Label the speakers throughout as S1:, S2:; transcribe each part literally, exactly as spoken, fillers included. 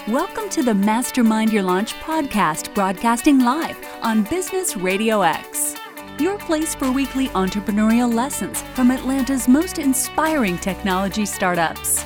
S1: Welcome to the Mastermind Your Launch podcast, broadcasting live on Business Radio X. Your place for weekly entrepreneurial lessons from Atlanta's most inspiring technology startups.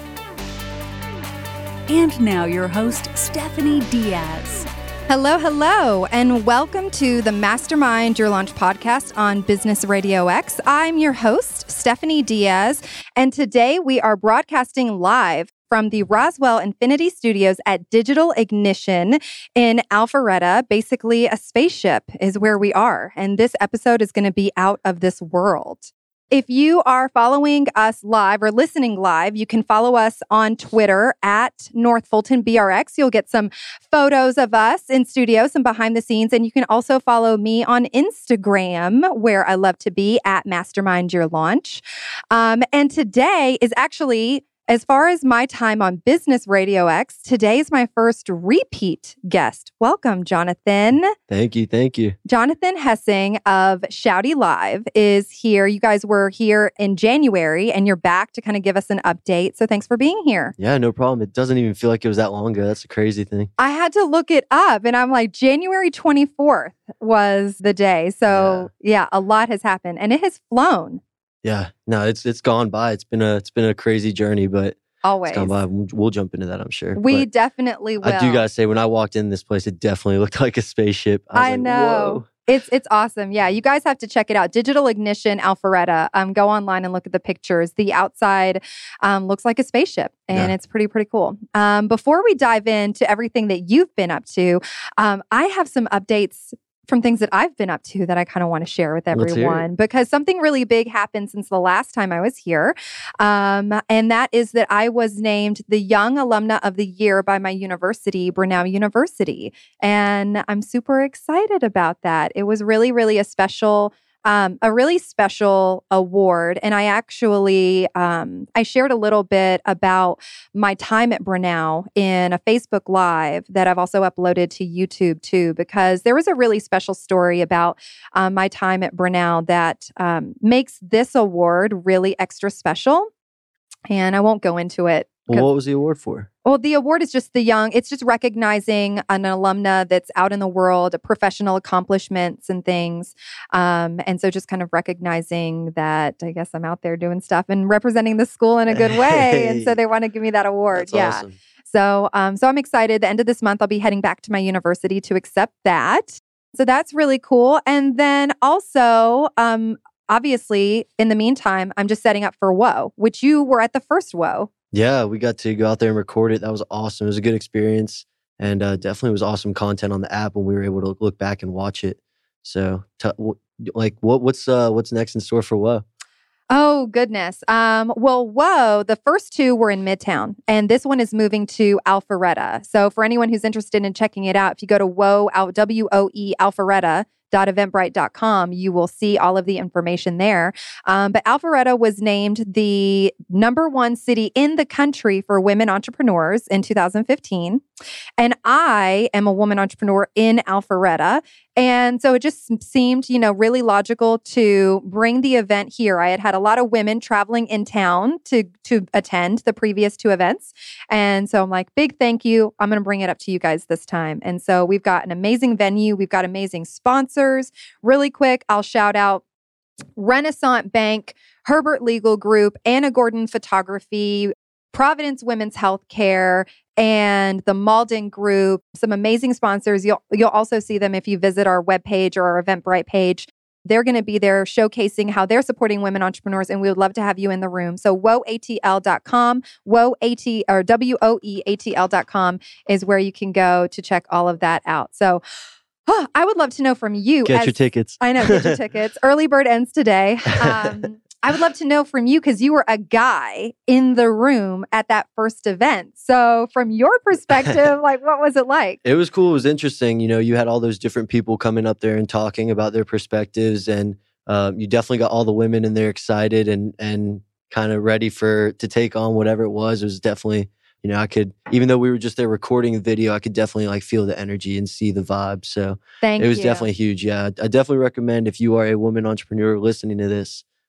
S1: And now your host, Stephanie Diaz.
S2: Hello, hello, and welcome to the Mastermind Your Launch podcast on Business Radio X. I'm your host, Stephanie Diaz, and today we are broadcasting live from the Roswell Infinity Studios at Digital Ignition in Alpharetta. Basically, a spaceship is where we are, and this episode is going to be out of this world. If you are following us live or listening live, you can follow us on Twitter at North Fulton B R X. You'll get some photos of us in studio, some behind the scenes, and you can also follow me on Instagram, where I love to be, at Mastermind Your Launch. Um, and today is actually, as far as my time on Business Radio X, today is my first repeat guest. Welcome, Jonathan.
S3: Thank you. Thank you.
S2: Jonathan Hessing of Shouty Live is here. You guys were here in January and you're back to kind of give us an update. So thanks for being here.
S3: Yeah, no problem. It doesn't even feel like it was that long ago. That's a crazy thing.
S2: I had to look it up and I'm like, January twenty-fourth was the day. So yeah, yeah a lot has happened and it has flown.
S3: Yeah, no, it's it's gone by. It's been a it's been a crazy journey, but
S2: always
S3: it's gone by. We'll, we'll jump into that, I'm sure.
S2: We
S3: but
S2: definitely will.
S3: I do gotta say, when I walked in this place, it definitely looked like a spaceship. I, was
S2: I
S3: like,
S2: know.
S3: Whoa.
S2: It's it's awesome. Yeah, you guys have to check it out. Digital Ignition Alpharetta. Um, go online and look at the pictures. The outside um, looks like a spaceship, and yeah. It's pretty pretty cool. Um, before we dive into everything that you've been up to, um, I have some updates from things that I've been up to that I kind of want to share with everyone, because something really big happened since the last time I was here. Um, and that is that I was named the Young Alumna of the Year by my university, Brenau University. And I'm super excited about that. It was really, really a special Um, a really special award. And I actually, um, I shared a little bit about my time at Brenau in a Facebook Live that I've also uploaded to YouTube too, because there was a really special story about um, my time at Brenau that um, makes this award really extra special. And I won't go into it.
S3: Well, what was the award for?
S2: Well, the award is just the young, it's just recognizing an alumna that's out in the world, professional accomplishments and things. Um, and so just kind of recognizing that I guess I'm out there doing stuff and representing the school in a good way. Hey. And so they want to give me that award.
S3: That's
S2: yeah.
S3: Awesome.
S2: So, um, so I'm excited. The end of this month, I'll be heading back to my university to accept that. So that's really cool. And then also, um, obviously, in the meantime, I'm just setting up for Whoa, which you were at the first Whoa.
S3: Yeah, we got to go out there and record it. That was awesome. It was a good experience, and uh, definitely was awesome content on the app when we were able to look back and watch it. So, t- w- like, what what's uh, what's next in store for Whoa?
S2: Oh, goodness. Um, well, Whoa, the first two were in Midtown, and this one is moving to Alpharetta. So for anyone who's interested in checking it out, if you go to Whoa, W O E, Alpharetta, eventbrite dot com, you will see all of the information there. Um, but Alpharetta was named the number one city in the country for women entrepreneurs in two thousand fifteen. And I am a woman entrepreneur in Alpharetta. And so it just seemed, you know, really logical to bring the event here. I had had a lot of women traveling in town to, to attend the previous two events. And so I'm like, big thank you. I'm going to bring it up to you guys this time. And so we've got an amazing venue. We've got amazing sponsors. Really quick, I'll shout out Renaissance Bank, Herbert Legal Group, Anna Gordon Photography, Providence Women's Healthcare, and the Malden Group. Some amazing sponsors. You'll you'll also see them if you visit our webpage or our Eventbrite page. They're going to be there showcasing how they're supporting women entrepreneurs, and we would love to have you in the room. So whoa A T L dot com, whoa at or W O E A T L dot com is where you can go to check all of that out. So oh, I would love to know from you.
S3: Get
S2: as,
S3: your tickets.
S2: I know, get your tickets. Early bird ends today. Um, I would love to know from you, because you were a guy in the room at that first event. So from your perspective, like, what was it like?
S3: It was cool. It was interesting. You know, you had all those different people coming up there and talking about their perspectives, and um, you definitely got all the women in there excited and and kind of ready for to take on whatever it was. It was definitely, you know, I could, even though we were just there recording a video, I could definitely like feel the energy and see the vibe. So
S2: Thank
S3: it was
S2: you.
S3: definitely huge. Yeah, I definitely recommend, if you are a woman entrepreneur listening to this,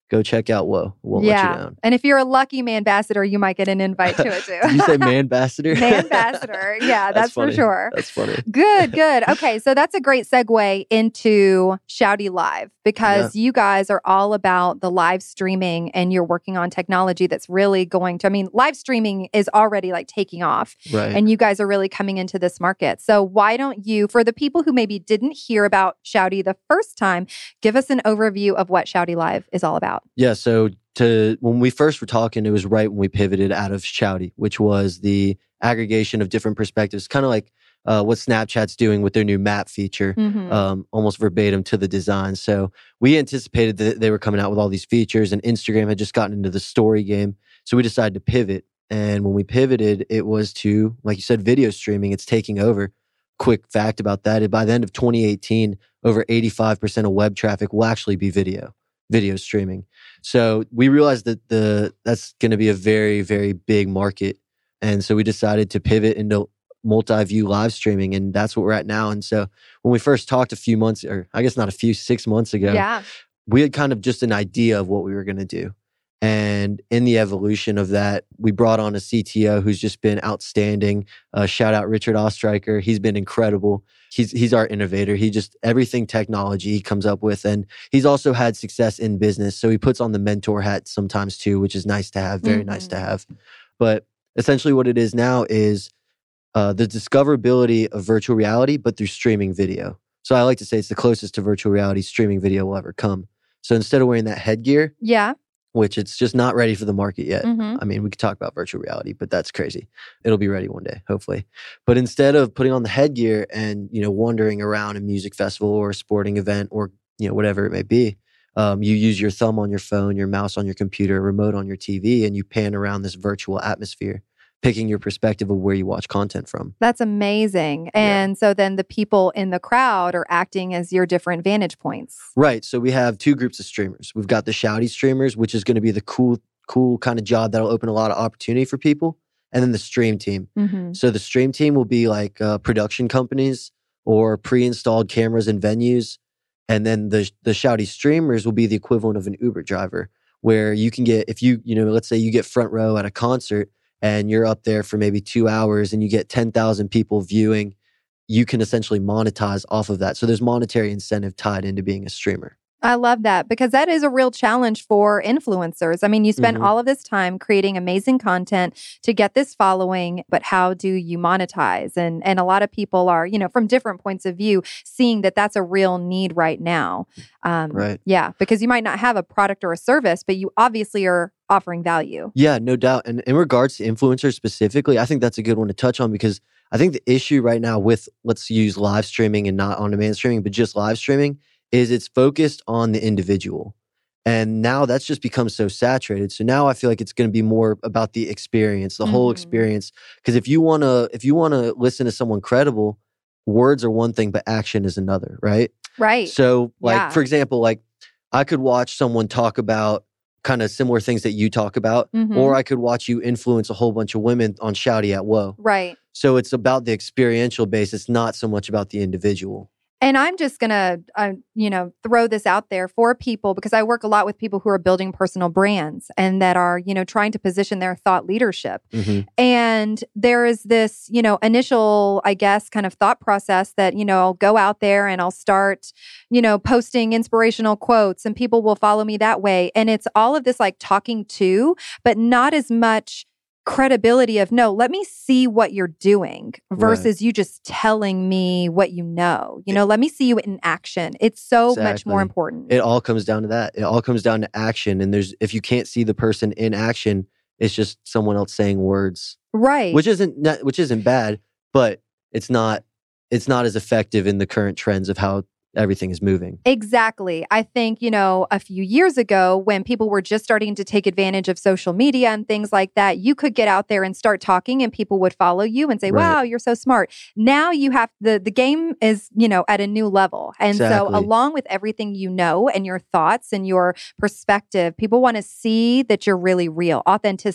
S3: go check out Whoa. Won't
S2: yeah.
S3: let you down.
S2: And if you're a lucky man ambassador, you might get an invite to it too.
S3: Did you say man ambassador?
S2: Man ambassador. Yeah, that's,
S3: That's
S2: for
S3: funny.
S2: sure.
S3: That's funny.
S2: Good, good. Okay, so that's a great segue into Shouty Live because you guys are all about the live streaming and you're working on technology that's really going to, I mean, live streaming is already like taking off
S3: Right.
S2: and you guys are really coming into this market. So why don't you, for the people who maybe didn't hear about Shouty the first time, give us an overview of what Shouty Live is all about.
S3: Yeah, so to when we first were talking, it was right when we pivoted out of Shouty, which was the aggregation of different perspectives, kind of like uh, what Snapchat's doing with their new map feature,
S2: Mm-hmm.
S3: um, almost verbatim to the design. So we anticipated that they were coming out with all these features, and Instagram had just gotten into the story game. So we decided to pivot. And when we pivoted, it was to, like you said, video streaming. It's taking over. Quick fact about that, by the end of twenty eighteen, over eighty-five percent of web traffic will actually be video, video streaming. So we realized that the that's going to be a very, very big market. And so we decided to pivot into multi-view live streaming, and that's what we're at now. And so when we first talked a few months, or I guess not a few, six months ago,
S2: Yeah.
S3: we had kind of just an idea of what we were going to do. And in the evolution of that, we brought on a C T O who's just been outstanding. Uh, shout out Richard Ostreicher. He's been incredible. He's he's our innovator. He just, everything technology he comes up with. And he's also had success in business. So he puts on the mentor hat sometimes too, which is nice to have, very
S2: Mm-hmm.
S3: nice to have. But essentially what it is now is uh, the discoverability of virtual reality, but through streaming video. So I like to say it's the closest to virtual reality streaming video will ever come. So instead of wearing that headgear,
S2: Yeah.
S3: which it's just not ready for the market yet.
S2: Mm-hmm.
S3: I mean, we could talk about virtual reality, but that's crazy. It'll be ready one day, hopefully. But instead of putting on the headgear and, you know, wandering around a music festival or a sporting event or, you know, whatever it may be, um, you use your thumb on your phone, your mouse on your computer, remote on your T V, and you pan around this virtual atmosphere, picking your perspective of where you watch content from.
S2: That's amazing. And so then the people in the crowd are acting as your different vantage points.
S3: Right. So we have two groups of streamers. We've got the Shouty streamers, which is going to be the cool, cool kind of job that'll open a lot of opportunity for people. And then the stream team.
S2: Mm-hmm.
S3: So the stream team will be like uh, production companies or pre-installed cameras and venues. And then the the Shouty streamers will be the equivalent of an Uber driver, where you can get, if you, you know, let's say you get front row at a concert and you're up there for maybe two hours and you get ten thousand people viewing, you can essentially monetize off of that. So there's monetary incentive tied into being a streamer.
S2: I love that because that is a real challenge for influencers. I mean, you spent
S3: Mhm.
S2: all of this time creating amazing content to get this following, but how do you monetize? And and a lot of people are, you know, from different points of view, seeing that that's a real need right now. Um,
S3: Right.
S2: Yeah, because you might not have a product or a service, but you obviously are offering value.
S3: Yeah, no doubt. And in regards to influencers specifically, I think that's a good one to touch on because I think the issue right now with, let's use live streaming and not on-demand streaming, but just live streaming, is it's focused on the individual. And now that's just become so saturated. So now I feel like it's going to be more about the experience, the whole
S2: Mhm.
S3: experience. Because if you want to, if you want to listen to someone credible, words are one thing, but action is another, right?
S2: Right.
S3: So like,
S2: Yeah.
S3: for example, like I could watch someone talk about kind of similar things that you talk about,
S2: Mhm.
S3: or I could watch you influence a whole bunch of women on Shouty at Whoa.
S2: Right.
S3: So it's about the experiential base. It's not so much about the individual.
S2: And I'm just going to, uh, you know, throw this out there for people because I work a lot with people who are building personal brands and that are, you know, trying to position their thought leadership.
S3: Mhm.
S2: And there is this, you know, initial, I guess, kind of thought process that, you know, I'll go out there and I'll start, you know, posting inspirational quotes and people will follow me that way. And it's all of this like talking to, but not as much credibility of no, let me see what you're doing versus you just telling me what you know. You know, let me see you in action. It's so much more
S3: Exactly.
S2: important.
S3: It all comes down to that. It all comes down to action. And there's, if you can't see the person in action, it's just someone else saying words,
S2: Right.
S3: which isn't, not, which isn't bad, but it's not, it's not as effective in the current trends of how everything is moving.
S2: Exactly. I think, you know, a few years ago when people were just starting to take advantage of social media and things like that, you could get out there and start talking and people would follow you and say,
S3: Right.
S2: wow, you're so smart. Now you have the, the game is, you know, at a new level. And
S3: Exactly.
S2: so along with everything you know and your thoughts and your perspective, people want to see that you're really real, authenticity.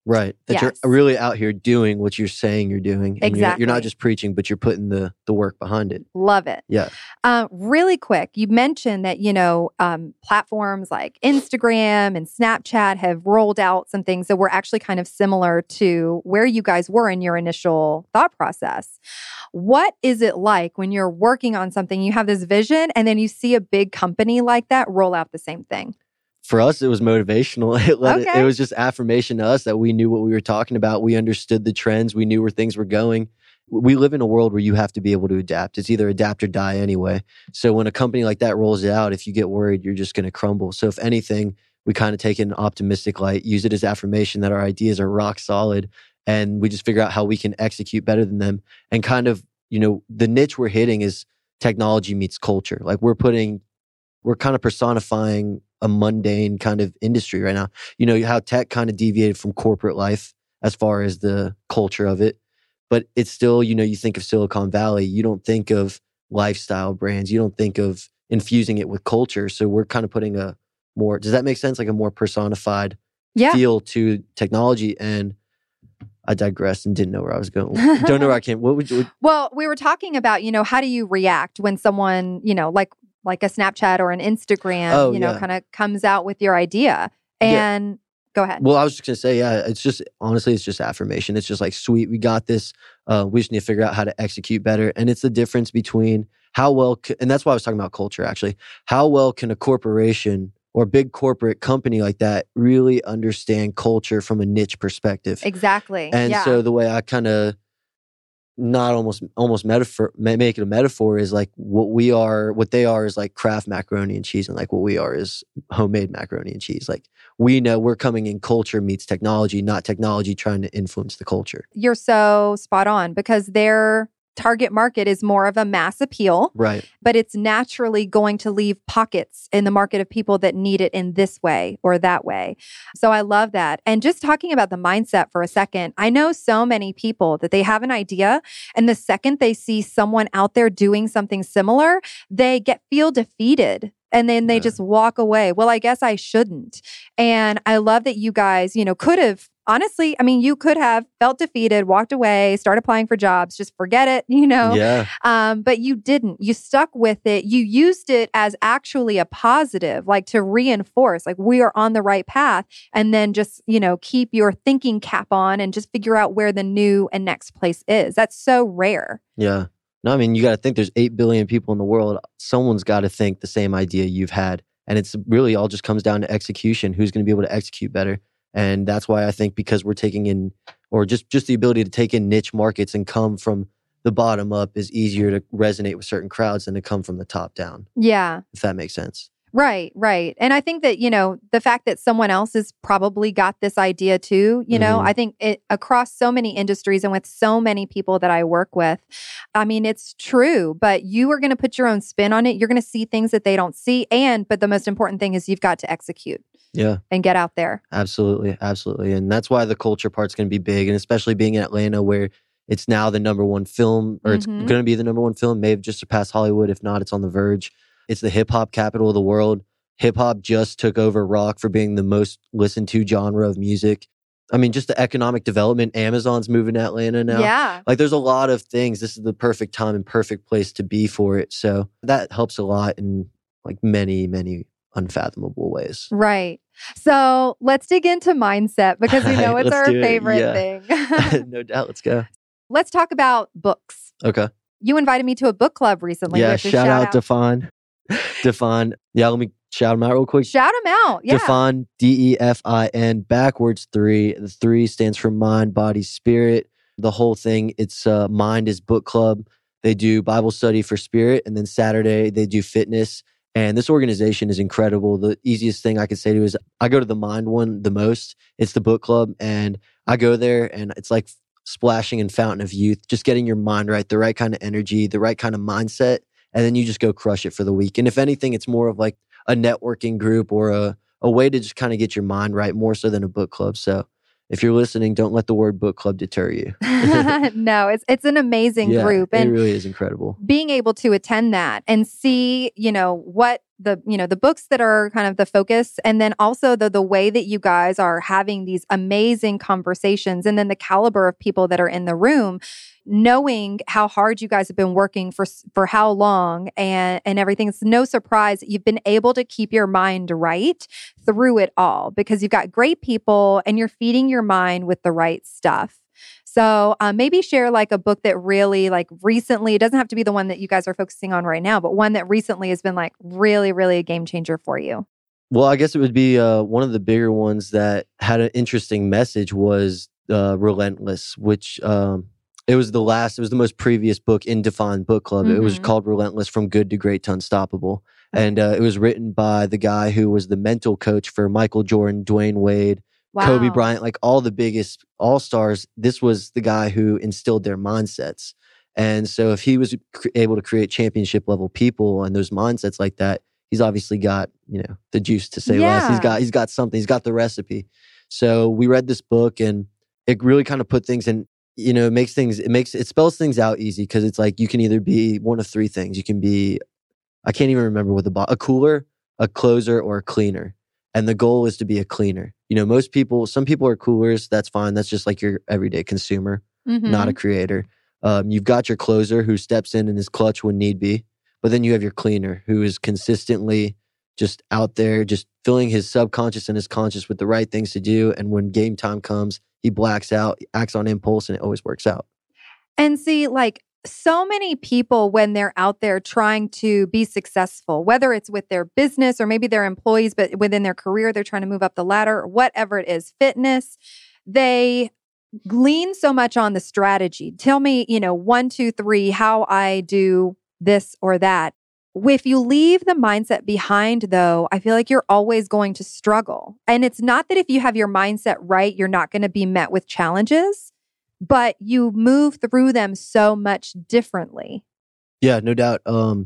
S3: Right. That
S2: Yes.
S3: you're really out here doing what you're saying you're doing. And you're, you're not
S2: Exactly.
S3: just preaching, but you're putting the the work behind it.
S2: Love it.
S3: Yeah.
S2: Uh, really quick, you mentioned that, you know, um, platforms like Instagram and Snapchat have rolled out some things that were actually kind of similar to where you guys were in your initial thought process. What is it like when you're working on something, you have this vision, and then you see a big company like that roll out the same thing?
S3: For us, it was motivational. It, let it,
S2: Okay.
S3: it was just affirmation to us that we knew what we were talking about. We understood the trends. We knew where things were going. We live in a world where you have to be able to adapt. It's either adapt or die anyway. So when a company like that rolls it out, if you get worried, you're just going to crumble. So if anything, we kind of take an optimistic light, use it as affirmation that our ideas are rock solid, and we just figure out how we can execute better than them. And kind of, you know, the niche we're hitting is technology meets culture. Like we're putting, we're kind of personifying a mundane kind of industry right now. You know, how tech kind of deviated from corporate life as far as the culture of it. But it's still, you know, you think of Silicon Valley, you don't think of lifestyle brands, you don't think of infusing it with culture. So we're kind of putting a more, does that make sense? Like a more personified
S2: Yeah.
S3: feel to technology. And I digressed and didn't know where I was going. Don't know where I came. What would you?
S2: Well, we were talking about, you know, how do you react when someone, you know, like like a Snapchat or an Instagram,
S3: Oh,
S2: you know,
S3: yeah.
S2: kind of comes out with your idea. And go ahead.
S3: Well, I was just going to say, yeah, it's just, honestly, it's just affirmation. It's just like, sweet, we got this. Uh, we just need to figure out how to execute better. And it's the difference between how well, c- and that's why I was talking about culture, actually. How well can a corporation or a big corporate company like that really understand culture from a niche perspective?
S2: Exactly.
S3: And
S2: yeah.
S3: so the way I kind of, not almost almost metaphor ma- make it a metaphor is like what we are, what they are is like Kraft macaroni and cheese, and like what we are is homemade macaroni and cheese. Like we know we're coming in culture meets technology, not technology trying to influence the culture.
S2: You're so spot on, because their target market is more of a mass appeal,
S3: Right.
S2: but it's naturally going to leave pockets in the market of people that need it in this way or that way. So I love that. And just talking about the mindset for a second, I know so many people that they have an idea, and the second they see someone out there doing something similar, they get feel defeated. And then they
S3: Yeah.
S2: just walk away. Well, I guess I shouldn't. And I love that you guys, you know, could have, honestly, I mean, you could have felt defeated, walked away, start applying for jobs, just forget it, you know?
S3: Yeah.
S2: Um, but you didn't. You stuck with it. You used it as actually a positive, like to reinforce, like we are on the right path. And then just, you know, keep your thinking cap on and just figure out where the new and next place is. That's so rare.
S3: Yeah. No, I mean, you got to think there's eight billion people in the world. Someone's got to think the same idea you've had. And it's really all just comes down to execution. Who's going to be able to execute better? And that's why I think because we're taking in, or just, just the ability to take in niche markets and come from the bottom up is easier to resonate with certain crowds than to come from the top down,
S2: Yeah.
S3: if that makes sense.
S2: Right, right. And I think that, you know, the fact that someone else has probably got this idea too, you know,
S3: Mhm.
S2: I think it across so many industries and with so many people that I work with, I mean, it's true, but you are going to put your own spin on it. You're going to see things that they don't see. And, but the most important thing is you've got to execute
S3: Yeah,
S2: and get out there.
S3: absolutely. Absolutely. And that's why the culture part's going to be big. And especially being in Atlanta where it's now the number one film, or it's
S2: Mhm.
S3: going to be the number one film, may have just surpassed Hollywood. If not, it's on the verge. It's the hip hop capital of the world. Hip hop just took over rock for being the most listened to genre of music. I mean, just the economic development. Amazon's moving to Atlanta now.
S2: Yeah.
S3: Like there's a lot of things. This is the perfect time and perfect place to be for it. So that helps a lot in like many, many unfathomable ways.
S2: Right. So let's dig into mindset because we know
S3: Alright,
S2: it's
S3: let's
S2: our
S3: do it.
S2: favorite
S3: Yeah.
S2: thing.
S3: No doubt. Let's go.
S2: Let's talk about books.
S3: Okay.
S2: You invited me to a book club recently. We
S3: Yeah.
S2: have to
S3: Shout, out, Defon. Defon. Yeah. Let me shout him out real quick.
S2: Shout them out. Yeah.
S3: Defon, D E F I N, backwards three. The three stands for mind, body, spirit. The whole thing, it's uh, Mind is book club. They do Bible study for spirit. And then Saturday, they do fitness. And this organization is incredible. The easiest thing I could say to you is I go to the Mind one the most. It's the book club. And I go there and it's like splashing in Fountain of Youth, just getting your mind right, the right kind of energy, the right kind of mindset. And then you just go crush it for the week. And if anything, it's more of like a networking group or a, a way to just kind of get your mind right more so than a book club. So if you're listening, don't let the word book club deter you.
S2: No, it's it's an amazing
S3: Yeah,
S2: group.
S3: it
S2: And
S3: really is incredible.
S2: being able to attend that and see, you know, what the you know the books that are kind of the focus, and then also the the way that you guys are having these amazing conversations, and then the caliber of people that are in the room, knowing how hard you guys have been working for for how long and and everything. It's no surprise that you've been able to keep your mind right through it all, because you've got great people and you're feeding your mind with the right stuff. So uh, maybe share like a book that really like recently, it doesn't have to be the one that you guys are focusing on right now, but one that recently has been like really, really a game changer for you.
S3: Well, I guess it would be uh, one of the bigger ones that had an interesting message was uh, Relentless, which um, it was the last, it was the most previous book in Defined Book Club. Mm-hmm. It was called Relentless, From Good to Great to Unstoppable. Okay. And uh, it was written by the guy who was the mental coach for Michael Jordan, Dwayne Wade, wow. Kobe Bryant, like all the biggest all-stars. This was the guy who instilled their mindsets. And so if he was cr- able to create championship level people and those mindsets like that, he's obviously got, you know, the juice to say
S2: yeah.
S3: less. He's got, he's got something, he's got the recipe. So we read this book and it really kind of put things in, you know, it makes things, it makes, it spells things out easy, because it's like you can either be one of three things. You can be, I can't even remember what the, bo- a cooler, a closer, or a cleaner. And the goal is to be a cleaner. You know, most people, some people are coolers. That's fine. That's just like your everyday consumer, mm-hmm. not a creator. Um, you've got your closer who steps in and is clutch when need be. But then you have your cleaner who is consistently just out there, just filling his subconscious and his conscious with the right things to do. And when game time comes, he blacks out, acts on impulse, and it always works out.
S2: And see, like, so many people, when they're out there trying to be successful, whether it's with their business or maybe their employees, but within their career, they're trying to move up the ladder, or whatever it is, fitness, they lean so much on the strategy. Tell me, you know, one, two, three, how I do this or that. If you leave the mindset behind, though, I feel like you're always going to struggle. And it's not that if you have your mindset right, you're not going to be met with challenges, but you move through them so much differently.
S3: Yeah, no doubt. Um,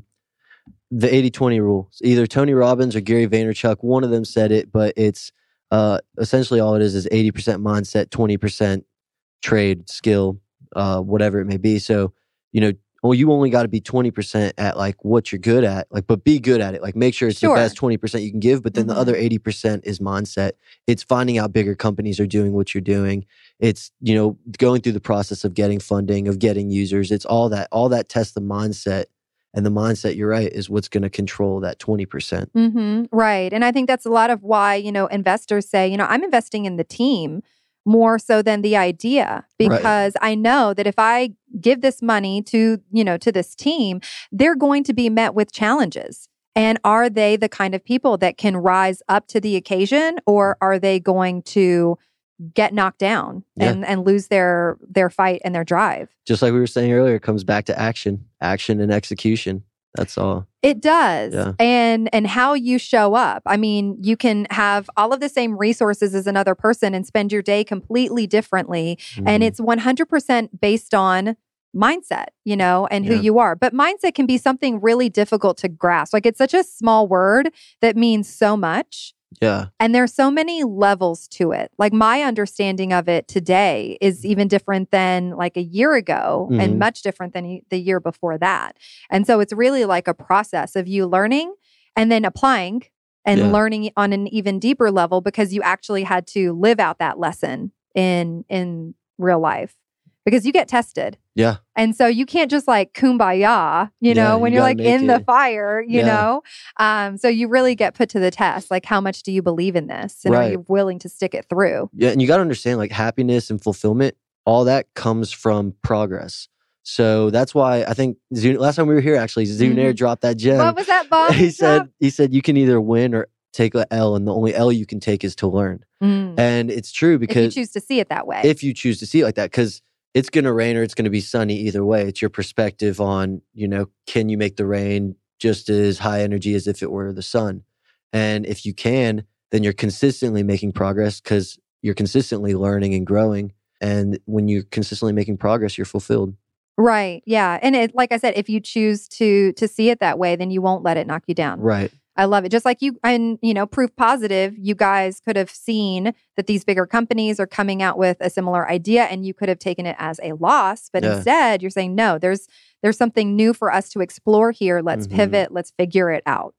S3: the eighty twenty rule. Either Tony Robbins or Gary Vaynerchuk, one of them said it, but it's uh, essentially all it is is eighty percent mindset, twenty percent trade, skill, uh, whatever it may be. So, you know, well, you only got to be twenty percent at like what you're good at, like, but be good at it. Like, make sure it's sure. the best twenty percent you can give. But then mm-hmm. the other eighty percent is mindset. It's finding out bigger companies are doing what you're doing. It's, you know, going through the process of getting funding, of getting users. It's all that, all that tests the mindset. And the mindset, you're right, is what's going to control that twenty percent.
S2: Mm-hmm. Right. And I think that's a lot of why, you know, investors say, you know, I'm investing in the team more so than the idea, because right. I know that if I give this money to, you know, to this team, they're going to be met with challenges. And are they the kind of people that can rise up to the occasion, or are they going to get knocked down and, yeah. and lose their their fight and their drive?
S3: Just like we were saying earlier, it comes back to action, action and execution. That's all.
S2: It does.
S3: Yeah.
S2: And and how you show up. I mean, you can have all of the same resources as another person and spend your day completely differently. Mm-hmm. And it's one hundred percent based on mindset, you know, and who yeah. you are. But mindset can be something really difficult to grasp. Like, it's such a small word that means so much.
S3: Yeah.
S2: And there's so many levels to it. Like, my understanding of it today is even different than like a year ago, mm-hmm. and much different than the year before that. And so it's really like a process of you learning and then applying and yeah. learning on an even deeper level, because you actually had to live out that lesson in in real life, because you get tested.
S3: Yeah.
S2: And so you can't just like kumbaya, you know, yeah, when you you're like in it. the fire, you yeah. know? Um, so you really get put to the test. Like, how much do you believe in this? And right. are you willing to stick it through?
S3: Yeah. And you got to understand, like, happiness and fulfillment, all that comes from progress. So that's why I think Zun- last time we were here, actually, Zunair mm-hmm. dropped that gem.
S2: What was that, Bob?
S3: He said, he said, you can either win or take an L, and the only L you can take is to learn. Mm. And it's true, because
S2: if you choose to see it that way,
S3: if you choose to see it like that, because it's going to rain or it's going to be sunny either way. It's your perspective on, you know, can you make the rain just as high energy as if it were the sun? And if you can, then you're consistently making progress, because you're consistently learning and growing. And when you're consistently making progress, you're fulfilled.
S2: Right. Yeah. And it, like I said, if you choose to to see it that way, then you won't let it knock you down.
S3: Right.
S2: I love it. Just like you, and you know, proof positive, you guys could have seen that these bigger companies are coming out with a similar idea, and you could have taken it as a loss. But yeah. instead, you're saying, no, there's there's something new for us to explore here. Let's mm-hmm. pivot. Let's figure it out.
S3: Yeah.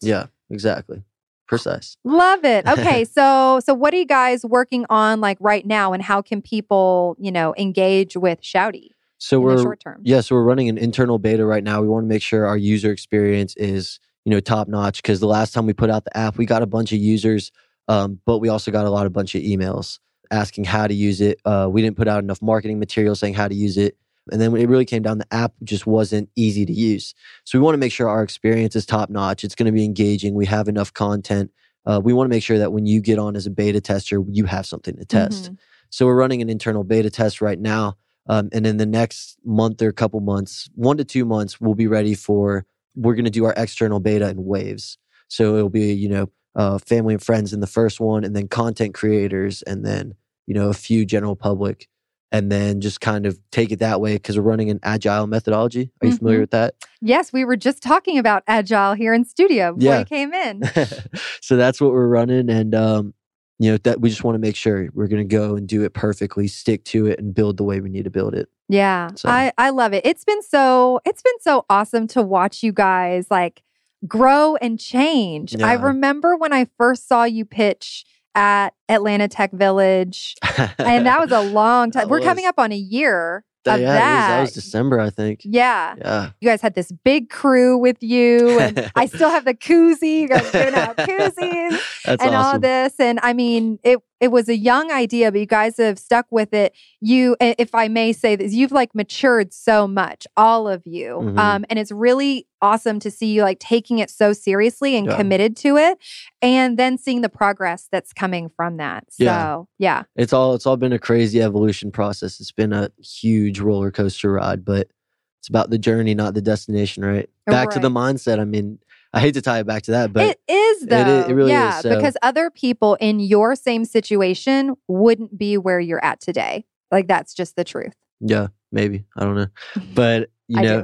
S3: exactly. Precise.
S2: Love it. Okay, so so what are you guys working on like right now, and how can people, you know, engage with Shouty
S3: So
S2: in
S3: we're
S2: the short term?
S3: yeah, so we're running an internal beta right now. We want to make sure our user experience is, you know, top notch, because the last time we put out the app, we got a bunch of users, um, but we also got a lot of bunch of emails asking how to use it. Uh, we didn't put out enough marketing material saying how to use it. And then when it really came down, the app just wasn't easy to use. So we want to make sure our experience is top notch. It's going to be engaging. We have enough content. Uh, we want to make sure that when you get on as a beta tester, you have something to test.
S2: Mm-hmm.
S3: So we're running an internal beta test right now. Um, and in the next month or couple months, one to two months, we'll be ready for, we're going to do our external beta in waves. So it'll be, you know, uh, family and friends in the first one, and then content creators, and then, you know, a few general public. And then just kind of take it that way, because we're running an agile methodology. Are you
S2: Mm-hmm.
S3: familiar with that?
S2: Yes, we were just talking about agile here in studio before
S3: Yeah.
S2: you came in.
S3: So that's what we're running. And, um, you know, that we just want to make sure we're going to go and do it perfectly, stick to it, and build the way we need to build it.
S2: Yeah,
S3: So-
S2: I, I love it. It's been so it's been so awesome to watch you guys like grow and change. I
S3: Yeah.
S2: remember when I first saw you pitch at Atlanta Tech Village, and that was a long time.
S3: That
S2: We're coming
S3: was-
S2: up on a year
S3: yeah,
S2: of
S3: it was-
S2: that.
S3: that was December, I think.
S2: Yeah.
S3: Yeah.
S2: You guys had this big crew with you, and I still have the koozie. You guys giving out koozies
S3: That's
S2: and all
S3: awesome.
S2: this. And I mean, it it was a young idea, but you guys have stuck with it. You, i- if I may say this, you've like matured so much, all of you.
S3: Mhm.
S2: Um, and it's really awesome to see you like taking it so seriously and
S3: Yeah.
S2: committed to it, and then seeing the progress that's coming from that. So
S3: Yeah.
S2: yeah.
S3: It's all it's all been a crazy evolution process. It's been a huge roller coaster ride, but it's about the journey, not the destination, right? Back to the mindset. I mean, I hate to tie it back to that, but
S2: it is though.
S3: is- it really
S2: yeah,
S3: is, so-
S2: because other people in your same situation wouldn't be where you're at today. Like that's just the truth.
S3: yeah, maybe. I don't know. But you
S2: I
S3: know,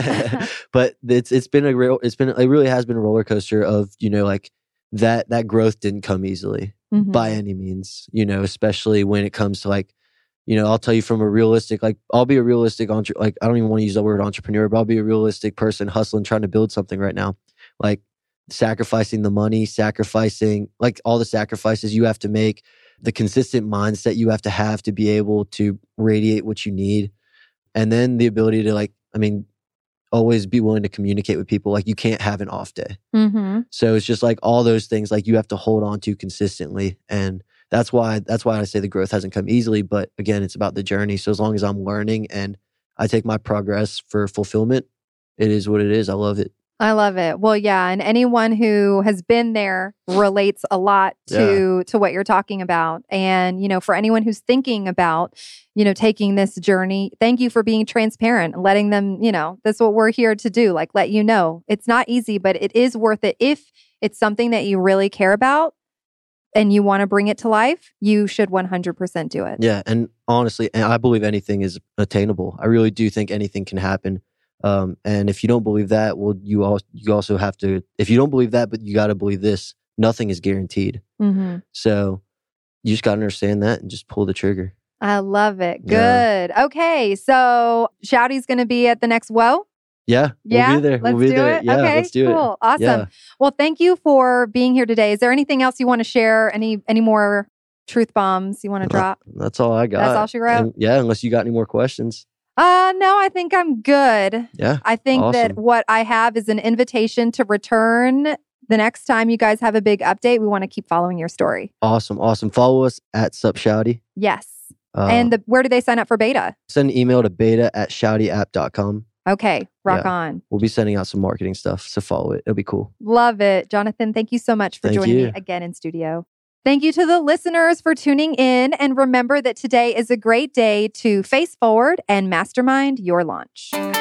S3: but it's it's been a real it's been it really has been a roller coaster of, you know, like that that growth didn't come easily
S2: Mhm.
S3: by any means, you know, especially when it comes to like, you know, I'll tell you from a realistic, like I'll be a realistic entre- like I don't even want to use the word entrepreneur, but I'll be a realistic person hustling, trying to build something right now. Like sacrificing the money, sacrificing like all the sacrifices you have to make, the consistent mindset you have to have to be able to radiate what you need. And then the ability to like, I mean, always be willing to communicate with people. Like you can't have an off day.
S2: Mm-hmm.
S3: So it's just like all those things like you have to hold on to consistently. And that's why that's why I say the growth hasn't come easily. But again, it's about the journey. So as long as I'm learning and I take my progress for fulfillment, it is what it is. I love it.
S2: I love it. Well, yeah, and anyone who has been there relates a lot to to what you're talking about. And, you know, for anyone who's thinking about, you know, taking this journey, thank you for being transparent and letting them, you know, that's what we're here to do, like let you know. It's not easy, but it is worth it if it's something that you really care about and you want to bring it to life. You should one hundred percent do it.
S3: Yeah. And honestly, and I believe anything is attainable. I really do think anything can happen. Um, and if you don't believe that, well, you also you also have to. If you don't believe that, but you got to believe this. Nothing is guaranteed.
S2: Mm-hmm.
S3: So you just got to understand that and just pull the trigger.
S2: I love it.
S3: Yeah.
S2: Good. Okay, so Shouty's going to be at the next Whoa.
S3: Yeah,
S2: Yeah,
S3: we'll be there.
S2: let's
S3: we'll be
S2: do
S3: there.
S2: it.
S3: Yeah,
S2: okay,
S3: let's do
S2: cool.
S3: it.
S2: Awesome.
S3: Yeah.
S2: Well, thank you for being here today. Is there anything else you want to share? Any any more truth bombs you want to drop?
S3: That's all I got.
S2: That's all she wrote?
S3: And yeah, unless you got any more questions.
S2: Uh, no, I think I'm good.
S3: Yeah.
S2: I think that
S3: Awesome.
S2: what I have is an invitation to return the next time you guys have a big update. We want to keep following your story.
S3: Awesome. Awesome. Follow us at Sup Shouty.
S2: Yes.
S3: Uh,
S2: and the, where do they sign up for beta?
S3: send an email to beta at shouty app dot com.
S2: Okay, rock
S3: Yeah.
S2: on.
S3: We'll be sending out some marketing stuff. So follow it. It'll be cool.
S2: Love it. Jonathan, thank you so much for
S3: Thank
S2: joining
S3: you.
S2: me again in studio. Thank you to the listeners for tuning in. And remember that today is a great day to face forward and mastermind your launch.